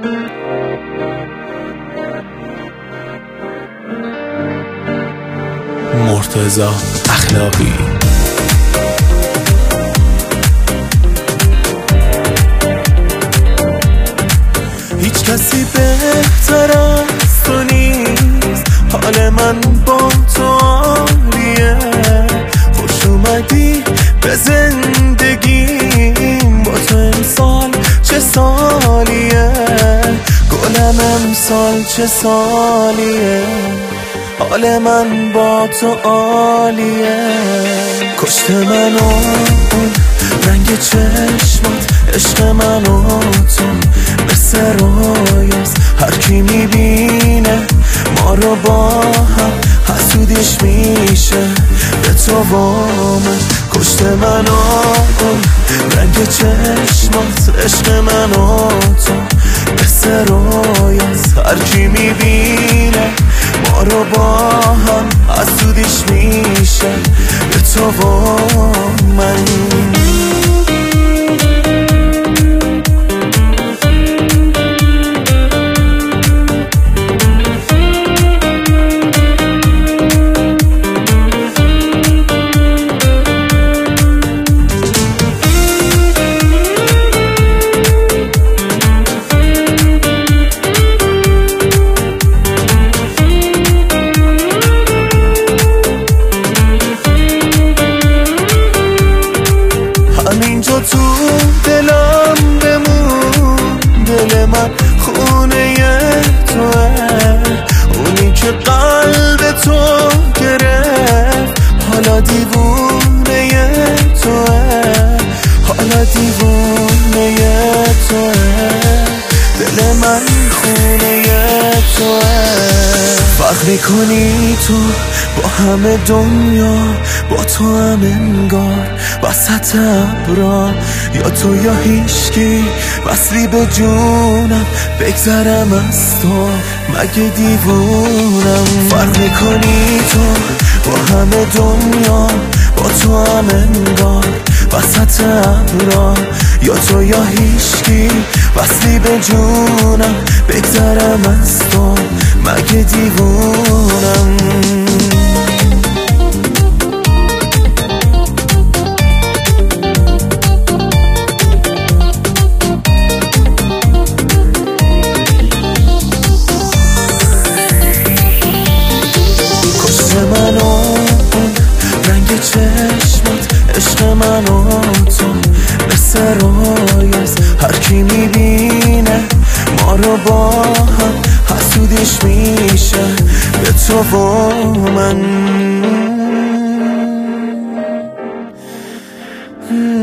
مرتضی اخلاقی. هیچ کسی بهتر از تو نیست، حال من با تو عالیه. خوش اومدی به زندگیم، با تو امسال چه سالیه، گلم امسال چه سالیه، حال من با تو عالیه. کشت منو اون رنگ چشمات، عشق منو تو مثل رویاست. هر کی میبینه ما رو با هم حسودیش میشه به تو و من. کشت منو اون رنگ چشمات، عشق منو تو مثل رویاست. هر کی میبینه ما رو با هم حسودیش میشه به تو و من. همینجا تو دلم بمون، دل من خونه توه، اونی که قلب تو گرفت حالا دیوونه توه، حالا دیوونه توه. دل من خونه توه. فرق میکنی تو با همه دنیا، با تو هم انگار وسط ابرا، یا تو یا هیچکی وصلی به جونم. بگذرم از تو مگه دیوونم. فرق میکنی تو با همه دنیا، با تو هم انگار وسط ابرا، یا تو یا هیچکی وصلی به جونم. بگذرم از تو مگه دیوونم. منو رنگ چشمات، عشق منو تو مثل رویاست. هر کی میبینه ما رو با هم حسودیش میشه به تو و من.